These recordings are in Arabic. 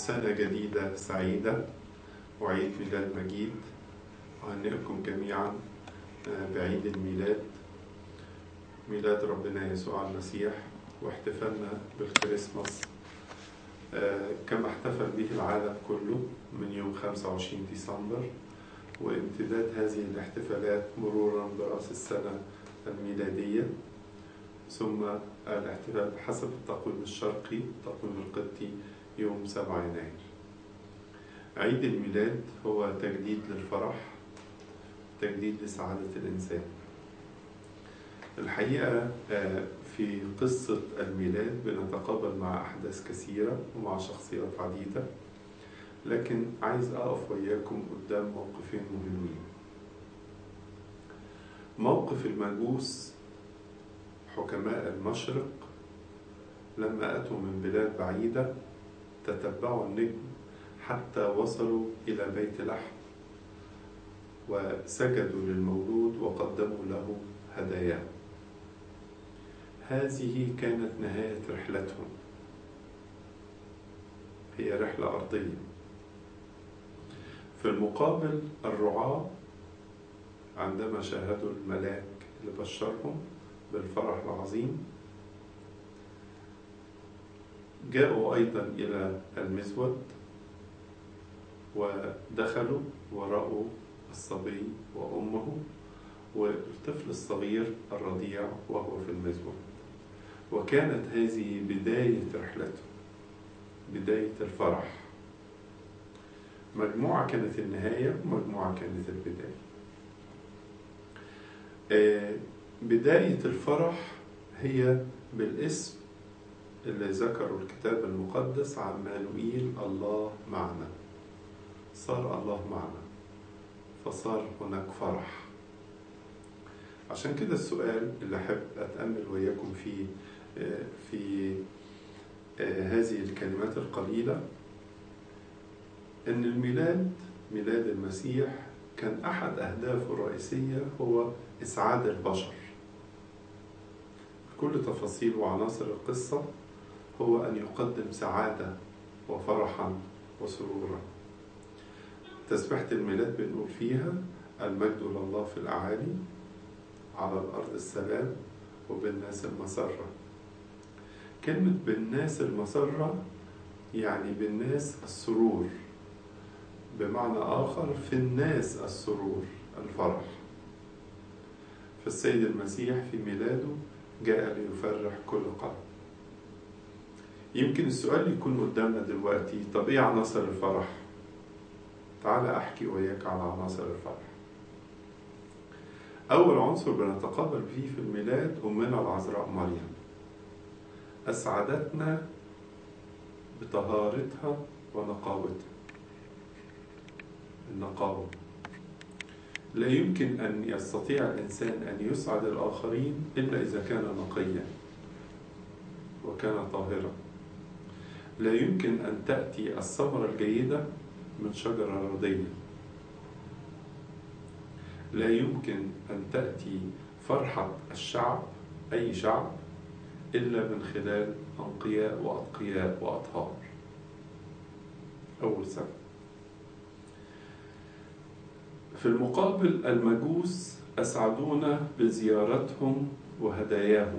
سنة جديدة سعيدة وعيد ميلاد مجيد. أهنئكم جميعا بعيد الميلاد، ميلاد ربنا يسوع المسيح، واحتفالنا بالكريسماس كما احتفل به العالم كله من يوم 25 ديسمبر، وامتداد هذه الاحتفالات مرورا برأس السنة الميلادية، ثم الاحتفال بحسب التقويم الشرقي التقويم القبطي يوم 7 يناير. عيد الميلاد هو تجديد للفرح، تجديد لسعادة الإنسان. الحقيقة في قصة الميلاد بنتقابل مع أحداث كثيرة ومع شخصيات عديدة، لكن عايز أقف وياكم قدام موقفين مهمين. موقف المجوس حكماء المشرق لما أتوا من بلاد بعيدة تتبعوا النجم حتى وصلوا إلى بيت لحم وسجدوا للمولود وقدموا له هدايا. هذه كانت نهاية رحلتهم، هي رحلة أرضية. في المقابل الرعاة عندما شاهدوا الملاك اللي بشرهم بالفرح العظيم جاءوا أيضا إلى المزود ودخلوا ورأوا الصبي وأمه والطفل الصغير الرضيع وهو في المزود، وكانت هذه بداية رحلته، بداية الفرح. مجموعة كانت النهاية ومجموعة كانت البداية. بداية الفرح هي بالاسم اللي ذكره الكتاب المقدس عمانوئيل، الله معنا. صار الله معنا فصار هناك فرح. عشان كده السؤال اللي أحب أتأمل وياكم فيه في هذه الكلمات القليلة، إن ميلاد المسيح كان أحد أهدافه الرئيسية هو إسعاد البشر. كل تفاصيل وعناصر القصة هو أن يقدم سعادة وفرحا وسرورا. تسبيحة الميلاد بنقول فيها المجد لله في الأعالي، على الأرض السلام، وبالناس المسرة. كلمة بالناس المسرة يعني بالناس السرور، بمعنى آخر في الناس السرور الفرح. فالسيد المسيح في ميلاده جاء ليفرح كل قلب. يمكن السؤال يكون قدامنا دلوقتي، طب إيه عناصر الفرح؟ تعال أحكي وياك على عناصر الفرح. أول عنصر بنتقابل فيه في الميلاد أمنا العذراء مريم، أسعدتنا بطهارتها ونقاوتها. النقاوة، لا يمكن أن يستطيع الإنسان أن يسعد الآخرين إلا إذا كان نقيا وكان طاهرا. لا يمكن أن تأتي الثمرة الجيدة من شجرة ردية. لا يمكن أن تأتي فرحة الشعب، أي شعب، إلا من خلال أنقياء وأتقياء وأطهار. أول سبب. في المقابل المجوس أسعدونا بزيارتهم وهداياهم.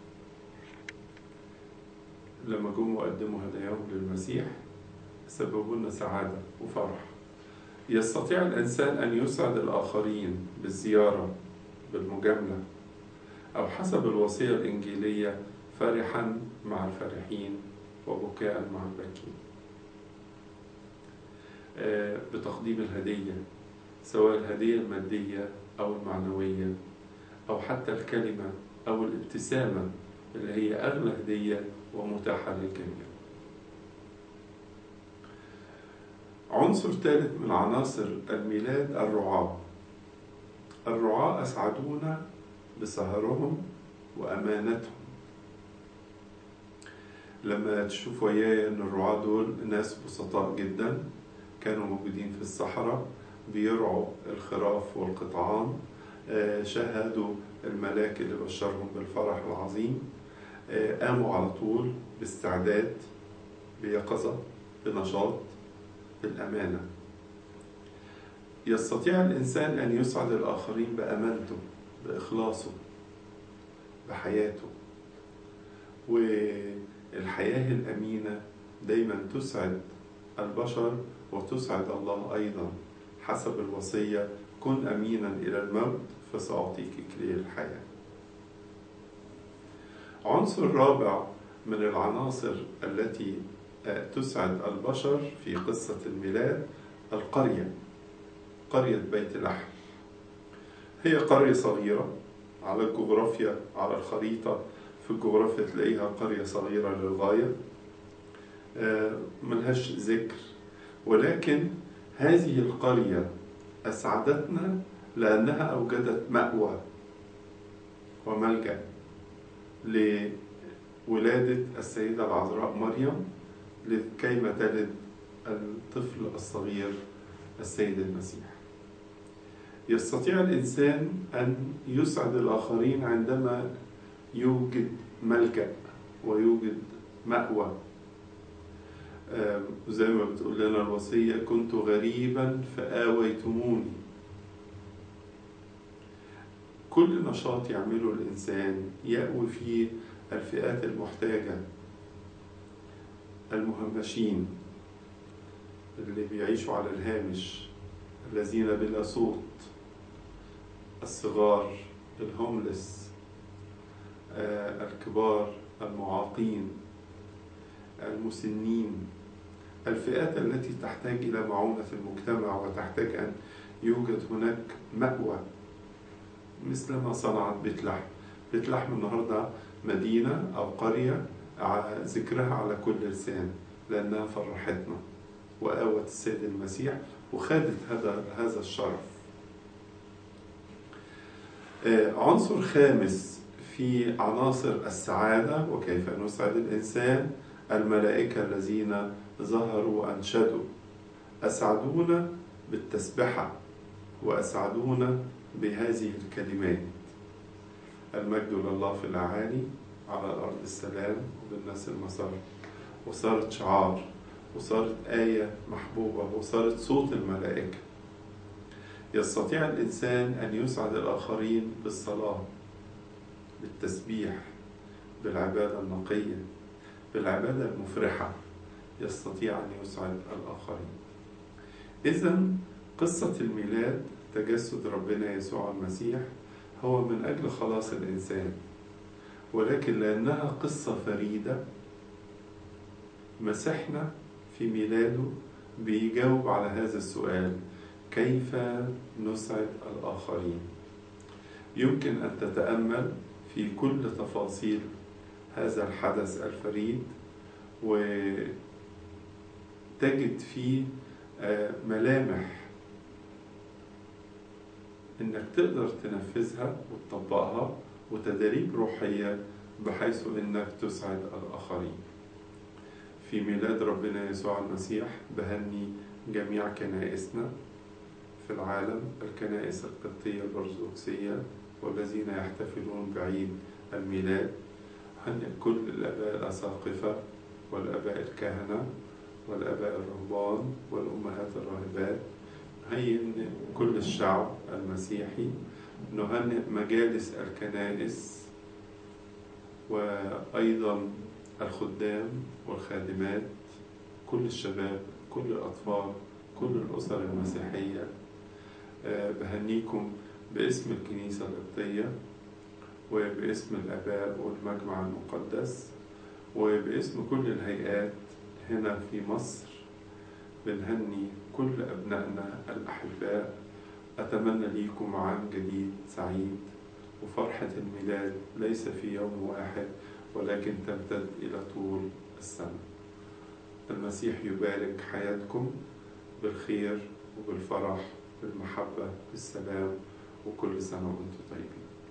لما جم وقدموا هداياهم للمسيح سببوا لنا سعادة وفرح. يستطيع الإنسان أن يسعد الآخرين بالزيارة، بالمجاملة، أو حسب الوصية الإنجيلية فرحا مع الفرحين وبكاء مع الباكين. بتقديم الهدية، سواء الهدية المادية أو المعنوية أو حتى الكلمة أو الابتسامة اللي هي أغلى هدية ومتاحة للجميع. عنصر ثالث من عناصر الميلاد الرعاة. الرعاة أسعدونا بسهرهم وأمانتهم. لما تشوف وياي أن الرعاة دول ناس بسطاء جدا، كانوا موجودين في الصحراء بيرعوا الخراف والقطعان، شاهدوا الملاك اللي بشرهم بالفرح العظيم، قاموا على طول باستعداد بيقظة بنشاط، بالأمانة. يستطيع الإنسان أن يسعد الآخرين بأمانته، بإخلاصه، بحياته. والحياة الأمينة دايما تسعد البشر وتسعد الله أيضا، حسب الوصية: كن أمينا إلى الموت فسأعطيك إكليل الحياة. عنصر رابع من العناصر التي تسعد البشر في قصة الميلاد: القرية، قرية بيت لحم. هي قرية صغيرة على الجغرافيا، على الخريطة في الجغرافيا تلاقيها قرية صغيرة للغاية، ملهاش ذكر، ولكن هذه القرية أسعدتنا لأنها أوجدت مأوى وملجأ لولادة السيدة العذراء مريم لكيما تلد الطفل الصغير السيد المسيح. يستطيع الإنسان أن يسعد الآخرين عندما يوجد ملجأ ويوجد مأوى. زي ما بتقول لنا الوصية: كنت غريبا فآويتموني. كل نشاط يعمله الإنسان يأوي فيه الفئات المحتاجة، المهمشين اللي بيعيشوا على الهامش، الذين بلا صوت، الصغار، الهوملس، الكبار، المعاقين، المسنين، الفئات التي تحتاج إلى معونة المجتمع وتحتاج أن يوجد هناك مأوى، مثل ما صنعت بيت لحم. بيت لحم النهاردة مدينة أو قرية ذكرها على كل لسان، لأنها فرحتنا وآوت السيد المسيح وخدت هذا الشرف. عنصر خامس في عناصر السعادة وكيف نسعد الإنسان: الملائكة الذين ظهروا وأنشدوا، أسعدونا بالتسبحة وأسعدونا بهذه الكلمات: المجد لله في الأعالي، على الأرض السلام وبالناس المسار. وصارت شعار، وصارت آية محبوبة، وصارت صوت الملائكة. يستطيع الإنسان أن يسعد الآخرين بالصلاة، بالتسبيح، بالعبادة النقية، بالعبادة المفرحة. يستطيع أن يسعد الآخرين. إذن قصة الميلاد، تجسد ربنا يسوع المسيح، هو من أجل خلاص الإنسان، ولكن لأنها قصة فريدة مسيحنا في ميلاده بيجاوب على هذا السؤال: كيف نسعد الآخرين؟ يمكن أن تتأمل في كل تفاصيل هذا الحدث الفريد وتجد فيه ملامح إنك تقدر تنفذها وتطبقها، وتدريب روحية بحيث إنك تسعد الآخرين. في ميلاد ربنا يسوع المسيح بهني جميع كنائسنا في العالم، الكنائس القبطية الأرثوذكسية والذين يحتفلون بعيد الميلاد. هنئ كل الآباء الأساقفة والآباء الكهنة والآباء الرهبان والأمهات الراهبات. هنئ كل الشعب المسيحي. نهنئ مجالس الكنائس وأيضا الخدام والخادمات، كل الشباب، كل الأطفال، كل الأسر المسيحية. بهنيكم باسم الكنيسة القبطية وباسم الآباء والمجمع المقدس وباسم كل الهيئات هنا في مصر. بنهني كل أبنائنا الأحباء. أتمنى ليكم عام جديد سعيد، وفرحة الميلاد ليس في يوم واحد ولكن تمتد إلى طول السنة. المسيح يبارك حياتكم بالخير وبالفرح، بالمحبة، بالسلام، وكل سنة وأنتم طيبين.